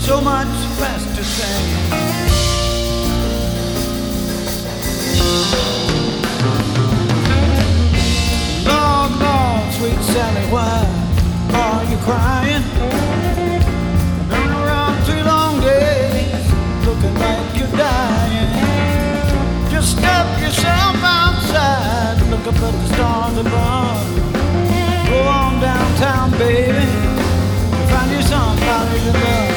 so much less to say. Lord, Lord, sweet Sally, why are you crying? Been around 3 long days, looking like you're dying. Just step yourself outside, look up at the stars above. Go on downtown, baby.